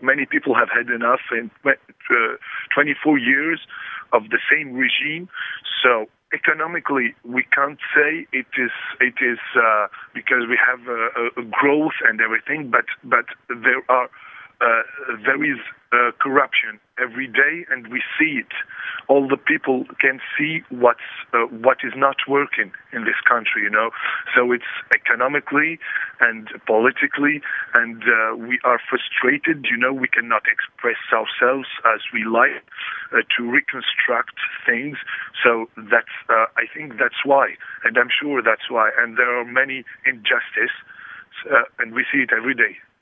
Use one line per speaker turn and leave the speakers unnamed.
many people have had enough in 24 years of the same regime. So economically, we can't say it is because we have a growth and everything, but there is corruption every day, and we see it. All the people can see what is not working in this country, So it's economically and politically, and we are frustrated. We cannot express ourselves as we like to reconstruct things. So that's I think that's why, and I'm sure that's why. And there are many injustices, and we see it every day.